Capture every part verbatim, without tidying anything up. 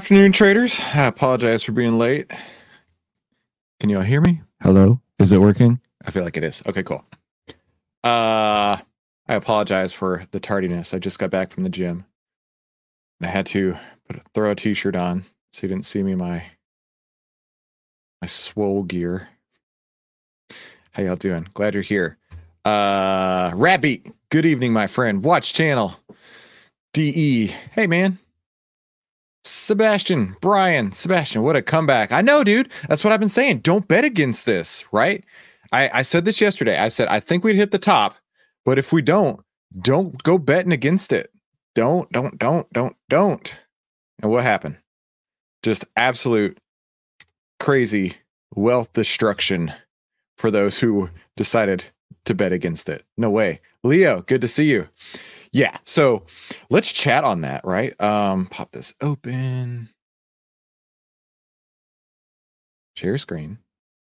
Afternoon, traders. I apologize for being late. Can you all hear me? Hello? Is it working? I feel like it is. Okay, cool. Uh, I apologize for the tardiness. I just got back from the gym. And I had to put a, throw a t-shirt on so you didn't see me my my swole gear. How y'all doing? Glad you're here. Uh, Rabbit, good evening, my friend. Watch channel. D E. Hey, man. Sebastian, Brian, Sebastian, what a comeback. I know, dude. That's what I've been saying. Don't bet against this, right? I, I said this yesterday. I said, I think we'd hit the top, but if we don't, don't go betting against it. Don't, don't, don't, don't, don't. And what happened? Just absolute crazy wealth destruction for those who decided to bet against it. No way. Leo, good to see you. Yeah, so let's chat on that, right? Um, pop this open. Share screen.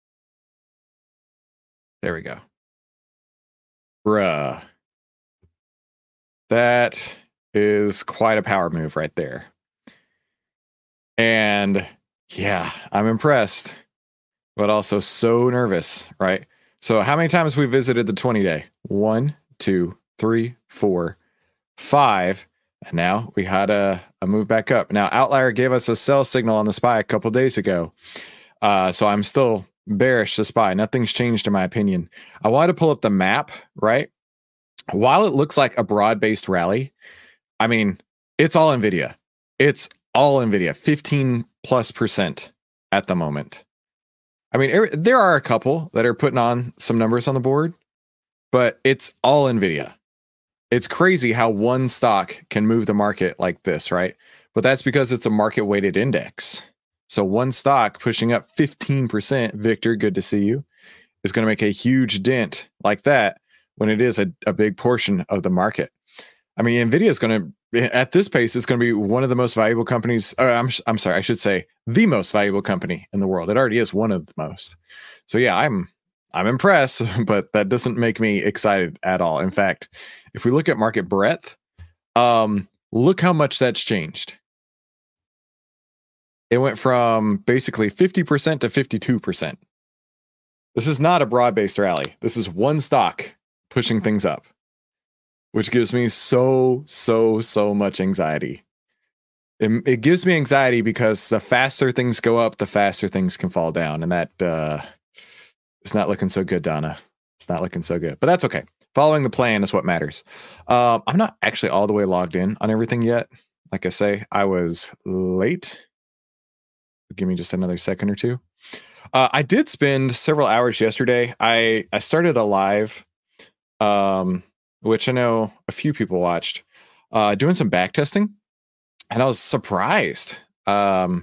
There we go. Bruh. That is quite a power move right there. And yeah, I'm impressed, but also so nervous, right? So how many times have we visited the twenty day? One, two, three, four, five. And now we had a, a move back up. Now, Outlier gave us a sell signal on the S P Y a couple days ago. Uh, so I'm still bearish to S P Y. Nothing's changed in my opinion. I wanted to pull up the map, right? While it looks like a broad-based rally, I mean, it's all NVIDIA. It's all NVIDIA, fifteen plus percent at the moment. I mean, er, there are a couple that are putting on some numbers on the board, but it's all NVIDIA. It's crazy how one stock can move the market like this, right? But that's because it's a market-weighted index. So one stock pushing up fifteen percent, Victor, good to see you, is going to make a huge dent like that when it is a, a big portion of the market. I mean, NVIDIA is going to, at this pace, it's going to be one of the most valuable companies. Uh, I'm I'm sorry, I should say the most valuable company in the world. It already is one of the most. So yeah, I'm I'm impressed, but that doesn't make me excited at all. In fact, if we look at market breadth, um, look how much that's changed. It went from basically fifty percent to fifty-two percent. This is not a broad-based rally. This is one stock pushing things up, which gives me so, so, so much anxiety. It, it gives me anxiety because the faster things go up, the faster things can fall down. And that uh, is not looking so good, Donna. It's not looking so good, but that's okay. Following the plan is what matters. Uh, I'm not actually all the way logged in on everything yet. Like I say, I was late. Give me just another second or two. Uh, I did spend several hours yesterday. I, I started a live, um, which I know a few people watched, uh, doing some back testing, and I was surprised. Um,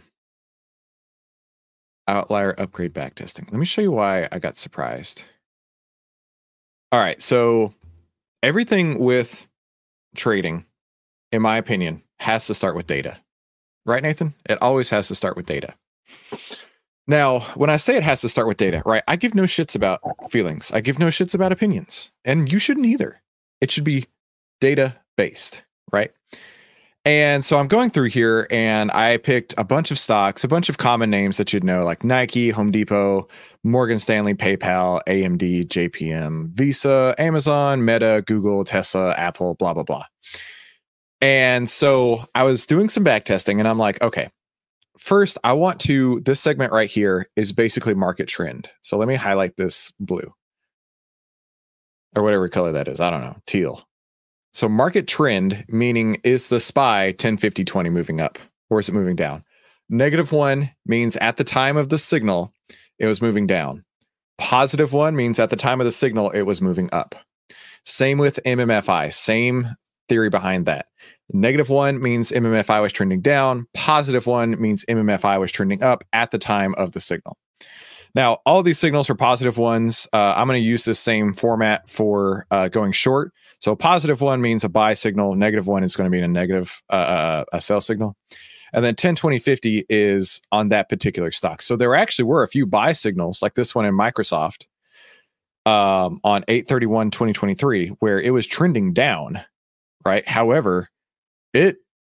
outlier upgrade back testing. Let me show you why I got surprised. All right, so everything with trading, in my opinion, has to start with data. Right, Nathan? It always has to start with data. Now, when I say it has to start with data, right, I give no shits about feelings. I give no shits about opinions. And you shouldn't either. It should be data-based, right? And so I'm going through here, and I picked a bunch of stocks, a bunch of common names that you'd know, like Nike, Home Depot, Morgan Stanley, PayPal, A M D, J P M, Visa, Amazon, Meta, Google, Tesla, Apple, blah, blah, blah. And so I was doing some back testing, and I'm like, okay, first I want to, this segment right here is basically market trend. So let me highlight this blue or whatever color that is. I don't know, teal. So market trend, meaning is the S P Y ten, fifty, twenty moving up, or is it moving down? Negative one means at the time of the signal, it was moving down. Positive one means at the time of the signal, it was moving up. Same with M M F I, same theory behind that. Negative one means M M F I was trending down. Positive one means M M F I was trending up at the time of the signal. Now, all of these signals are positive ones. Uh, I'm going to use this same format for uh, going short. So a positive one means a buy signal. Negative one is going to be a negative, uh, a sell signal. And then ten, twenty, fifty is on that particular stock. So there actually were a few buy signals like this one in Microsoft um, on eight thirty-one twenty twenty-three, where it was trending down, right? However, it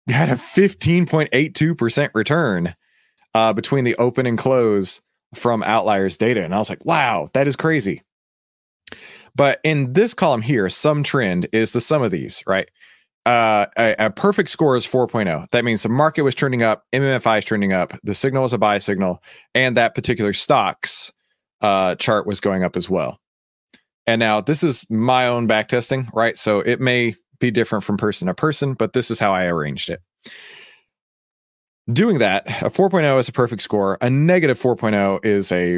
had a fifteen point eight two percent return uh, between the open and close from Outliers data. And I was like, wow, that is crazy. But in this column here, sum trend is the sum of these, right? Uh, a, a perfect score is four point oh. That means the market was trending up, M M F I is trending up, the signal was a buy signal, and that particular stock's uh, chart was going up as well. And now this is my own back testing, right? So it may be different from person to person, but this is how I arranged it. Doing that, a four point oh is a perfect score. A negative four point oh is a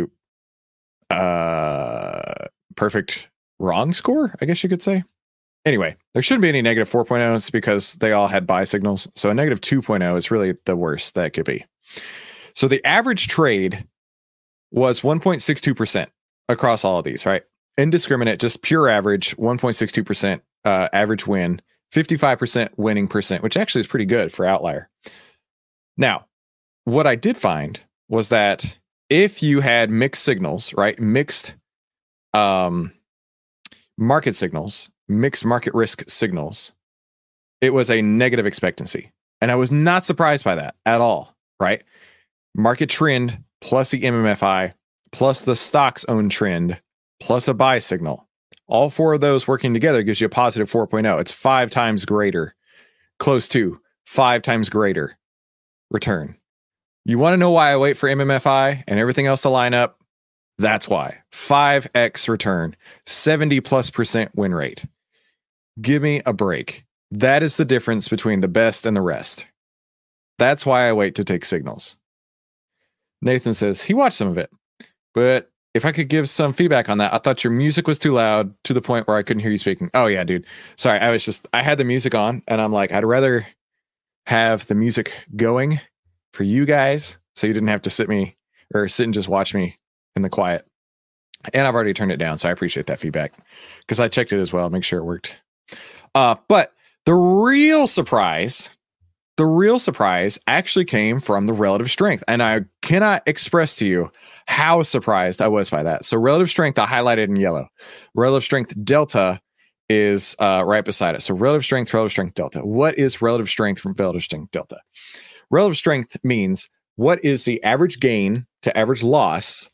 uh, perfect wrong score, I guess you could say. Anyway, there shouldn't be any negative four point ohs because they all had buy signals. So a negative two point oh is really the worst that could be. So the average trade was one point six two percent across all of these, right? Indiscriminate, just pure average, one point six two percent uh, average win, fifty-five percent winning percent, which actually is pretty good for Outlier. Now, what I did find was that if you had mixed signals, right, mixed um, market signals, mixed market risk signals, it was a negative expectancy. And I was not surprised by that at all, right? Market trend plus the M M F I plus the stock's own trend plus a buy signal. All four of those working together gives you a positive four point oh. It's five times greater, close to five times greater return. You want to know why I wait for M M F I and everything else to line up? That's why. five x return, seventy plus percent win rate. Give me a break. That is the difference between the best and the rest. That's why I wait to take signals. Nathan says he watched some of it, but if I could give some feedback on that, I thought your music was too loud to the point where I couldn't hear you speaking. Oh yeah, dude. Sorry. I was just, I had the music on and I'm like, I'd rather have the music going for you guys so you didn't have to sit me or sit and just watch me in the quiet. And I've already turned it down. So I appreciate that feedback because I checked it as well, make sure it worked. Uh, but the real surprise, the real surprise actually came from the relative strength. And I cannot express to you how surprised I was by that. So relative strength, I highlighted in yellow. Relative strength delta is uh, right beside it. So relative strength, relative strength delta. What is relative strength from relative strength delta? Relative strength means what is the average gain to average loss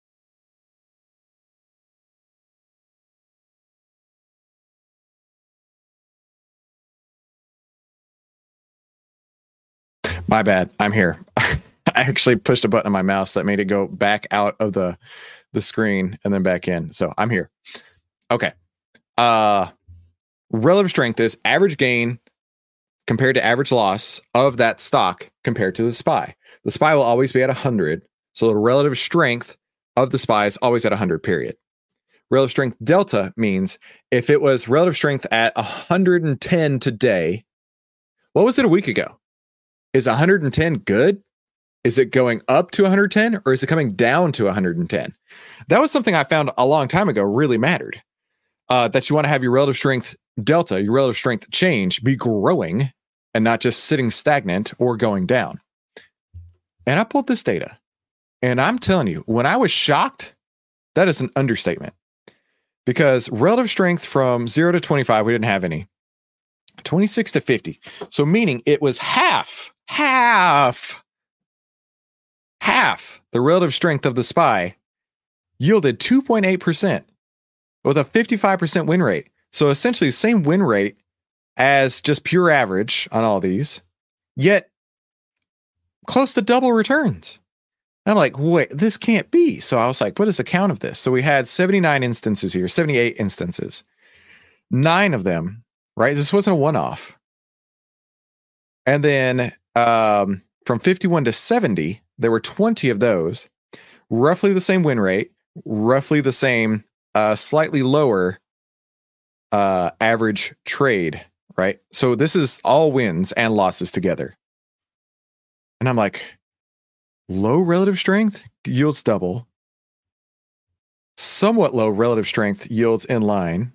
My bad. I'm here. I actually pushed a button on my mouse that made it go back out of the, the screen and then back in. So I'm here. Okay. Uh, relative strength is average gain compared to average loss of that stock compared to the S P Y. The S P Y will always be at one hundred. So the relative strength of the S P Y is always at one hundred, period. Relative strength delta means if it was relative strength at one hundred ten today, what was it a week ago? Is one hundred ten good? Is it going up to one hundred ten or is it coming down to one hundred ten? That was something I found a long time ago really mattered. Uh, that you want to have your relative strength delta, your relative strength change, be growing and not just sitting stagnant or going down. And I pulled this data and I'm telling you, when I was shocked, that is an understatement because relative strength from zero to twenty-five, we didn't have any. twenty-six to fifty. So meaning it was half, half, half the relative strength of the S P Y yielded two point eight percent with a fifty-five percent win rate. So essentially the same win rate as just pure average on all these, yet close to double returns. And I'm like, wait, this can't be. So I was like, what is the count of this? So we had seventy-nine instances here, seventy-eight instances. Nine of them, right? This wasn't a one-off. And then um, from fifty-one to seventy, there were twenty of those, roughly the same win rate, roughly the same, uh, slightly lower uh, average trade, right? So this is all wins and losses together. And I'm like, low relative strength yields double. Somewhat low relative strength yields in line.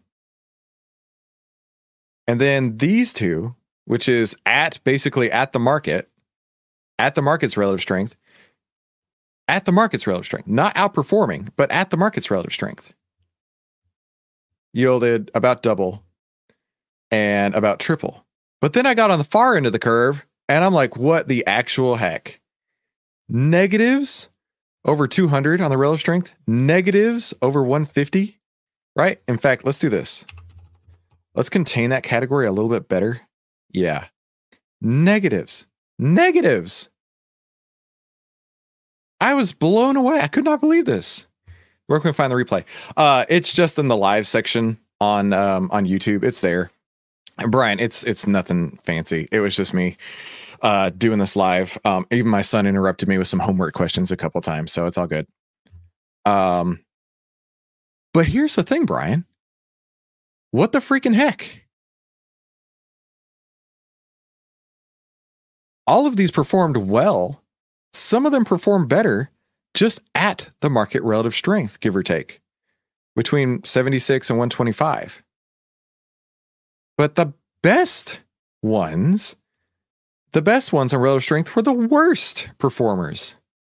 And then these two, which is at basically at the market, at the market's relative strength, at the market's relative strength, not outperforming, but at the market's relative strength, yielded about double and about triple. But then I got on the far end of the curve and I'm like, what the actual heck? Negatives over two hundred on the relative strength, negatives over one fifty, right? In fact, let's do this. Let's contain that category a little bit better. Yeah. Negatives. Negatives. I was blown away. I could not believe this. Where can we find the replay? Uh, it's just in the live section on um, on YouTube. It's there. And Brian, it's it's nothing fancy. It was just me uh, doing this live. Um, even my son interrupted me with some homework questions a couple times, so it's all good. Um, but here's the thing, Brian. What the freaking heck? All of these performed well. Some of them performed better just at the market relative strength, give or take, between seventy-six and one twenty-five. But the best ones, the best ones on relative strength were the worst performers.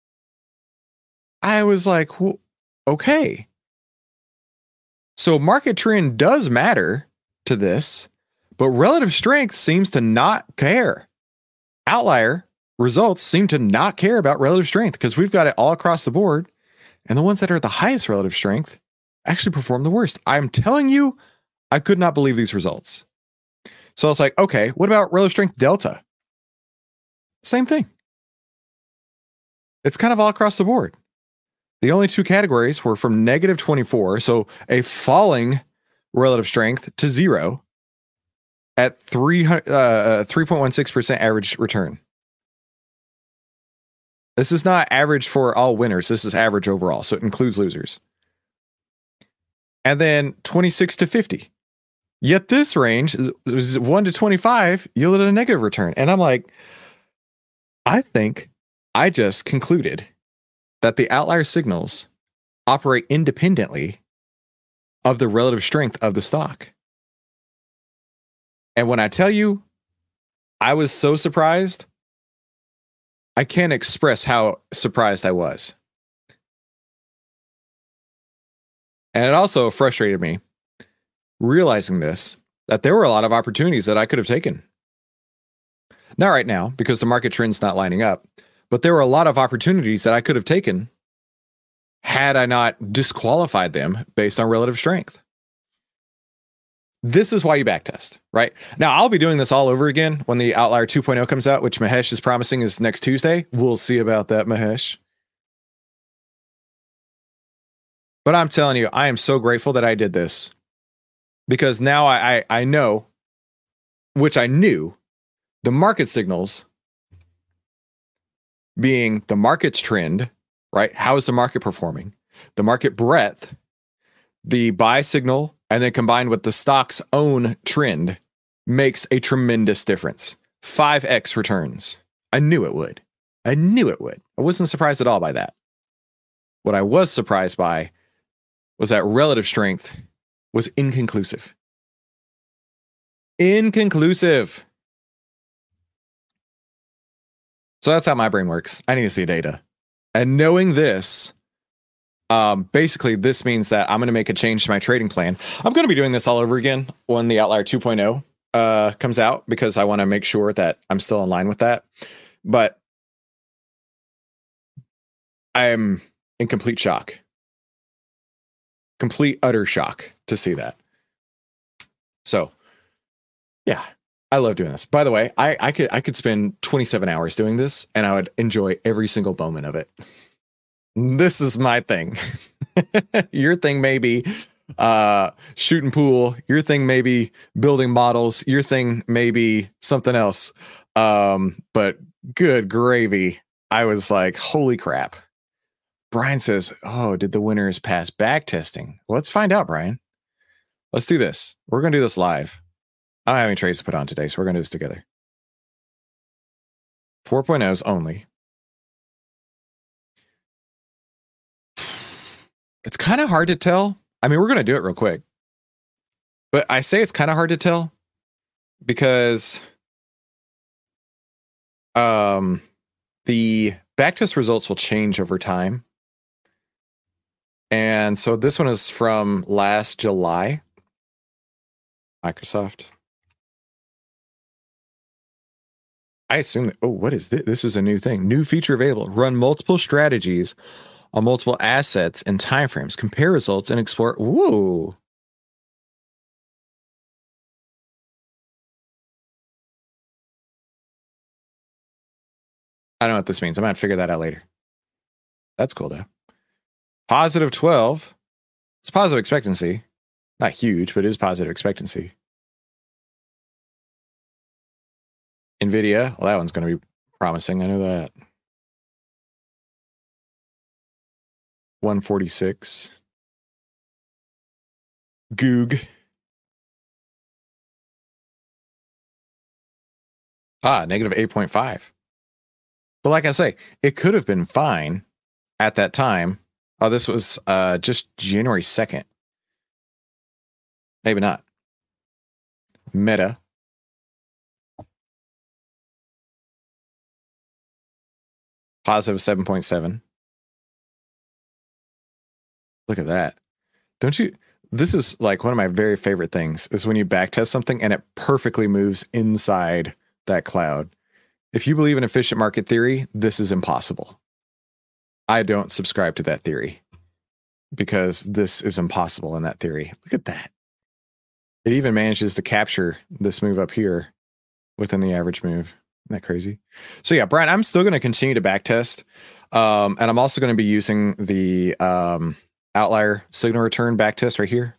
I was like, well, okay. So market trend does matter to this, but relative strength seems to not care. Outlier results seem to not care about relative strength because we've got it all across the board. And the ones that are the highest relative strength actually perform the worst. I'm telling you, I could not believe these results. So I was like, okay, what about relative strength delta? Same thing. It's kind of all across the board. The only two categories were from negative twenty-four, so a falling relative strength, to zero at three, uh, three point one six percent average return. This is not average for all winners. This is average overall, so it includes losers. And then twenty-six to fifty. Yet this range is one to twenty-five yielded a negative return. And I'm like, I think I just concluded that the outlier signals operate independently of the relative strength of the stock. And when I tell you, I was so surprised, I can't express how surprised I was. And it also frustrated me, realizing this, that there were a lot of opportunities that I could have taken. Not right now, because the market trend's not lining up, but there were a lot of opportunities that I could have taken had I not disqualified them based on relative strength. This is why you backtest, right? Now, I'll be doing this all over again when the Outlier two point oh comes out, which Mahesh is promising is next Tuesday. We'll see about that, Mahesh. But I'm telling you, I am so grateful that I did this, because now I, I, I know, which I knew, the market signals being the market's trend, right? How is the market performing? The market breadth, the buy signal, and then combined with the stock's own trend makes a tremendous difference. five x returns. I knew it would. I knew it would. I wasn't surprised at all by that. What I was surprised by was that relative strength was inconclusive. Inconclusive. So that's how my brain works. I need to see data. And knowing this, um, basically this means that I'm going to make a change to my trading plan. I'm going to be doing this all over again when the Outlier two point oh uh, comes out, because I want to make sure that I'm still in line with that. But I'm in complete shock. Complete, utter shock to see that. So, yeah. I love doing this. By the way, I, I could I could spend twenty-seven hours doing this, and I would enjoy every single moment of it. This is my thing. Your thing may be uh, shooting pool. Your thing may be building models. Your thing may be something else. Um, but good gravy. I was like, holy crap. Brian says, oh, did the winners pass back testing? Let's find out, Brian. Let's do this. We're going to do this live. I don't have any trades to put on today, so we're going to do this together. four point ohs only. It's kind of hard to tell. I mean, we're going to do it real quick. But I say it's kind of hard to tell because um, the backtest results will change over time. And so this one is from last July. Microsoft. I assume that, oh, what is this? This is a new thing. New feature available. Run multiple strategies on multiple assets and timeframes. Compare results and explore. Whoa. I don't know what this means. I'm going to figure that out later. That's cool, though. Positive twelve. It's positive expectancy. Not huge, but it is positive expectancy. NVIDIA. Well, that one's going to be promising. I know that. one forty-six. Goog. Ah, negative eight point five. But like I say, it could have been fine at that time. Oh, this was uh, just January second. Maybe not. Meta. Positive seven point seven. Look at that. Don't you? This is like one of my very favorite things is when you backtest something and it perfectly moves inside that cloud. If you believe in efficient market theory, this is impossible. I don't subscribe to that theory because this is impossible in that theory. Look at that. It even manages to capture this move up here within the average move. Isn't that crazy? So yeah, Brian, I'm still going to continue to backtest. Um, and I'm also going to be using the um, outlier signal return backtest right here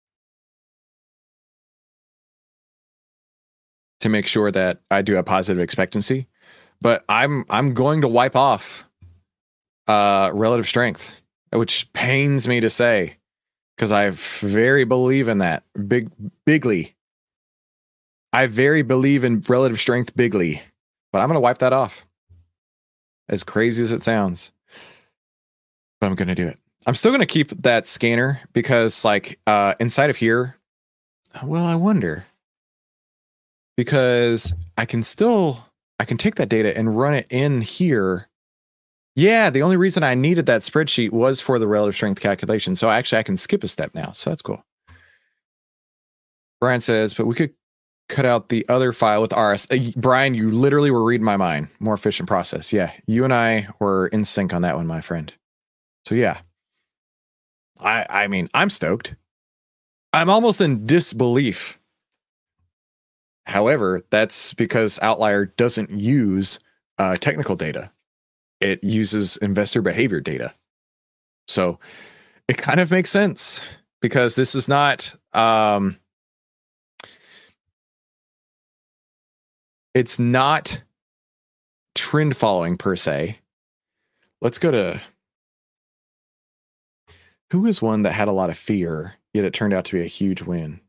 to make sure that I do have positive expectancy. But I'm I'm going to wipe off uh, relative strength, which pains me to say, because I very believe in that big bigly. I very believe in relative strength bigly, but I'm going to wipe that off. As crazy as it sounds, but I'm going to do it. I'm still going to keep that scanner because, like, uh, inside of here, well, I wonder, because I can still, I can take that data and run it in here. Yeah, the only reason I needed that spreadsheet was for the relative strength calculation. So actually I can skip a step now. So that's cool. Brian says, but we could cut out the other file with R S. Uh, Brian, you literally were reading my mind. More efficient process. Yeah, you and I were in sync on that one, my friend. So yeah, I I mean, I'm stoked. I'm almost in disbelief. However, that's because Outlier doesn't use uh, technical data. It uses investor behavior data. So it kind of makes sense because this is not... Um, It's not trend following per se. Let's go to, who is one that had a lot of fear, yet it turned out to be a huge win?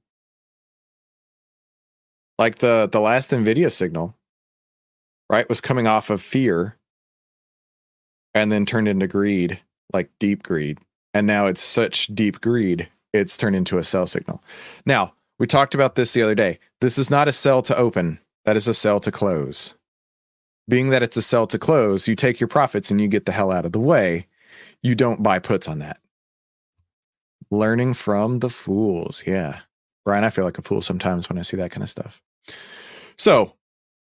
Like the, the last NVIDIA signal, right, was coming off of fear and then turned into greed, like deep greed. And now it's such deep greed, it's turned into a sell signal. Now, we talked about this the other day. This is not a sell to open. That is a sell to close. Being that it's a sell to close, you take your profits and you get the hell out of the way. You don't buy puts on that. Learning from the fools. Yeah. Brian, I feel like a fool sometimes when I see that kind of stuff. So,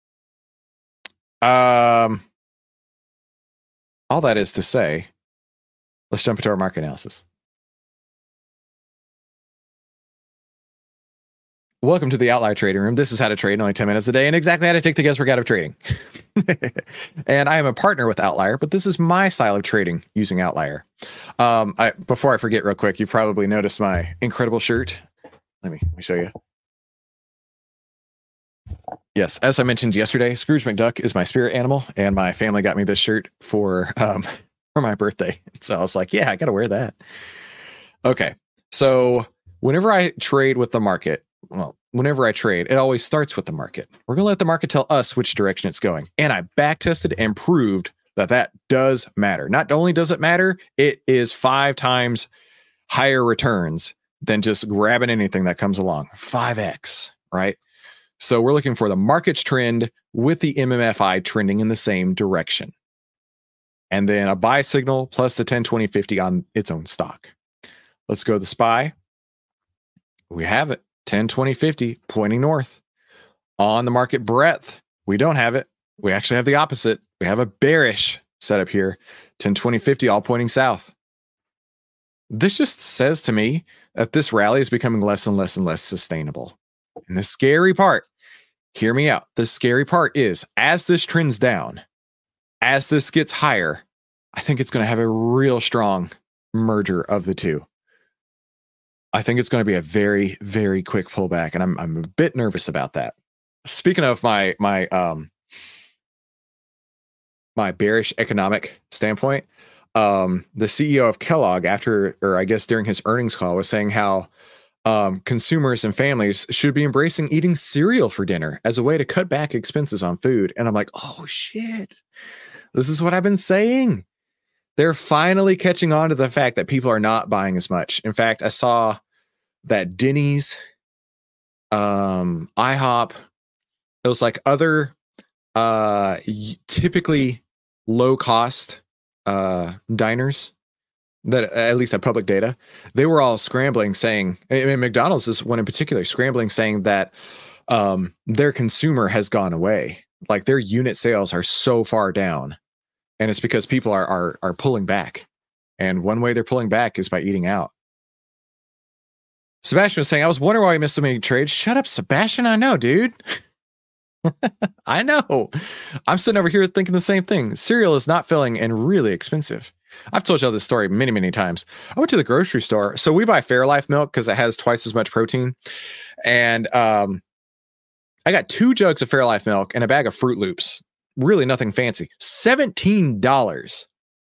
um, all that is to say, let's jump into our market analysis. Welcome to the Outlier Trading Room. This is how to trade in only ten minutes a day and exactly how to take the guesswork out of trading. And I am a partner with Outlier, but this is my style of trading using Outlier. Um, I, before I forget real quick, you probably noticed my incredible shirt. Let me, let me show you. Yes, as I mentioned yesterday, Scrooge McDuck is my spirit animal, and my family got me this shirt for um, for my birthday. So I was like, yeah, I got to wear that. Okay, so whenever I trade with the market, well, whenever I trade, it always starts with the market. We're going to let the market tell us which direction it's going. And I back tested and proved that that does matter. Not only does it matter, it is five times higher returns than just grabbing anything that comes along. five X, right? So we're looking for the market's trend with the M M F I trending in the same direction. And then a buy signal plus the ten, twenty, fifty on its own stock. Let's go to the S P Y. We have it. ten, twenty, fifty pointing north. On the market breadth, we don't have it. we actually have the opposite. We have a bearish setup here, ten twenty fifty, all pointing south. This just says to me that this rally is becoming less and less and less sustainable. And the scary part, hear me out. The scary part is as this trends down, as this gets higher, I think it's going to have a real strong merger of the two. I think it's going to be a very, very quick pullback, and I'm I'm a bit nervous about that. Speaking of my my um my bearish economic standpoint, um, the C E O of Kellogg, after, or I guess during his earnings call, was saying how um, consumers and families should be embracing eating cereal for dinner as a way to cut back expenses on food. And I'm like, oh shit, this is what I've been saying. They're finally catching on to the fact that people are not buying as much. In fact, I saw that Denny's, um, IHOP, it was like other uh, typically low cost uh, diners that at least have public data. They were all scrambling saying, I mean, McDonald's is one in particular, scrambling saying that um, their consumer has gone away. Like their unit sales are so far down. And it's because people are are are pulling back. And one way they're pulling back is by eating out. Sebastian was saying, I was wondering why I missed so many trades. Shut up, Sebastian. I know, dude. I know. I'm sitting over here thinking the same thing. Cereal is not filling and really expensive. I've told y'all this story many, many times. I went to the grocery store. So we buy Fairlife milk because it has twice as much protein. And um, I got two jugs of Fairlife milk and a bag of Fruit Loops. Really nothing fancy. seventeen dollars.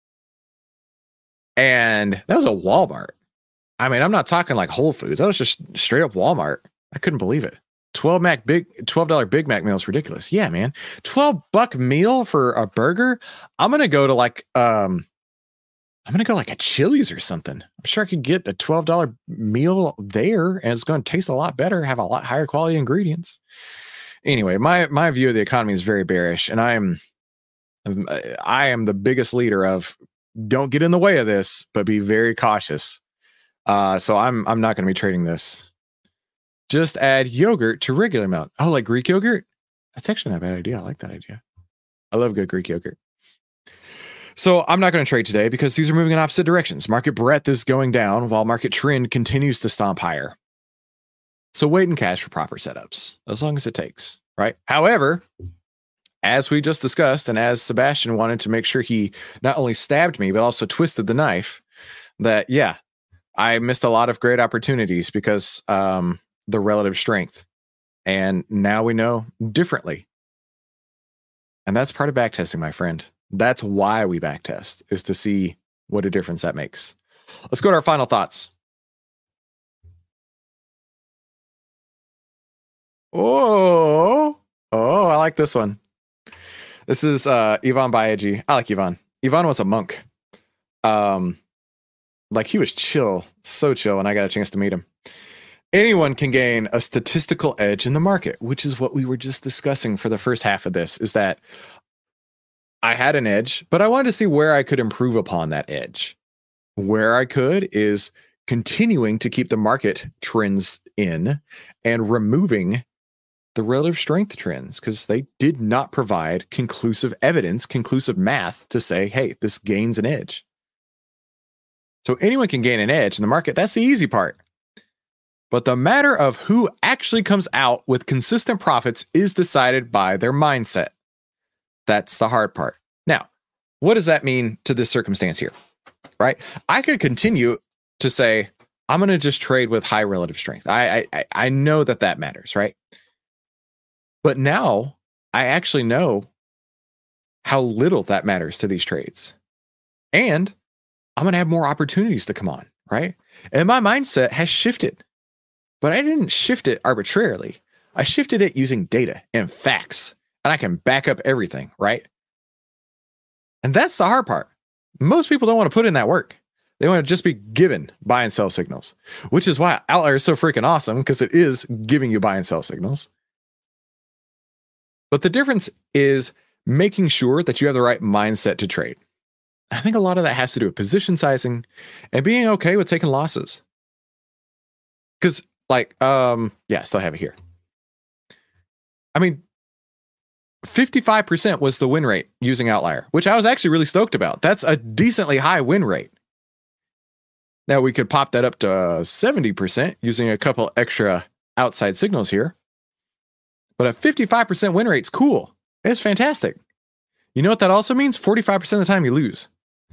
And that was a Walmart. I mean, I'm not talking like Whole Foods. That was just straight up Walmart. I couldn't believe it. twelve Mac big twelve dollar Big Mac meal is ridiculous. Yeah, man. twelve buck meal for a burger. I'm going to go to like um I'm going to go like a Chili's or something. I'm sure I could get a twelve dollar meal there and it's going to taste a lot better, have a lot higher quality ingredients. Anyway, my my view of the economy is very bearish, and I am I am the biggest leader of don't get in the way of this, but be very cautious. Uh, so I'm I'm not going to be trading this. Just add yogurt to regular milk. Oh, like Greek yogurt? That's actually not a bad idea. I like that idea. I love good Greek yogurt. So I'm not going to trade today because these are moving in opposite directions. Market breadth is going down while market trend continues to stomp higher. So wait and cash for proper setups, as long as it takes, right? However, as we just discussed, and as Sebastian wanted to make sure he not only stabbed me, but also twisted the knife, that, yeah, I missed a lot of great opportunities because um, the relative strength. And now we know differently. And that's part of backtesting, my friend. That's why we backtest, is to see what a difference that makes. Let's go to our final thoughts. Oh, oh, I like this one. This is uh, Ivan Bayaji. I like Ivan. Ivan was a monk. Um, like he was chill, so chill, and I got a chance to meet him. Anyone can gain a statistical edge in the market, which is what we were just discussing for the first half of this, is that I had an edge, but I wanted to see where I could improve upon that edge. Where I could is continuing to keep the market trends in and removing the relative strength trends, because they did not provide conclusive evidence, conclusive math to say, hey, this gains an edge. So anyone can gain an edge in the market. That's the easy part. But the matter of who actually comes out with consistent profits is decided by their mindset. That's the hard part. Now, what does that mean to this circumstance here? Right? I could continue to say, I'm going to just trade with high relative strength. I, I I know that that matters, right? But now I actually know how little that matters to these trades. And I'm going to have more opportunities to come on, right? And my mindset has shifted. But I didn't shift it arbitrarily. I shifted it using data and facts. And I can back up everything, right? And that's the hard part. Most people don't want to put in that work. They want to just be given buy and sell signals, which is why Outlier is so freaking awesome, because it is giving you buy and sell signals. But the difference is making sure that you have the right mindset to trade. I think a lot of that has to do with position sizing and being okay with taking losses. Because, like, um, yeah, I still have it here. I mean, fifty-five percent was the win rate using Outlier, which I was actually really stoked about. That's a decently high win rate. Now we could pop that up to seventy percent using a couple extra outside signals here. But a fifty-five percent win rate's cool. It's fantastic. You know what that also means? forty-five percent of the time you lose.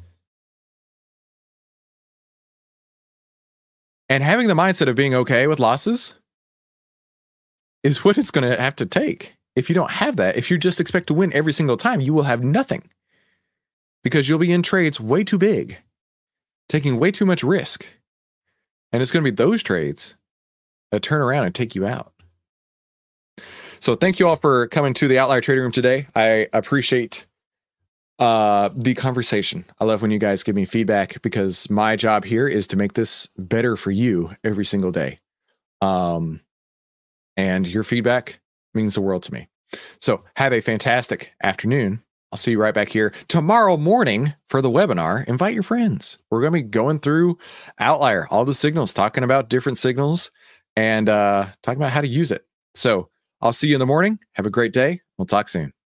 And having the mindset of being okay with losses is what it's going to have to take. If you don't have that, if you just expect to win every single time, you will have nothing. Because you'll be in trades way too big, taking way too much risk. And it's going to be those trades that turn around and take you out. So thank you all for coming to the Outlier Trading Room today. I appreciate uh, the conversation. I love when you guys give me feedback because my job here is to make this better for you every single day. Um, and your feedback means the world to me. So have a fantastic afternoon. I'll see you right back here tomorrow morning for the webinar. Invite your friends. We're going to be going through Outlier, all the signals, talking about different signals and uh, talking about how to use it. So I'll see you in the morning. Have a great day. We'll talk soon.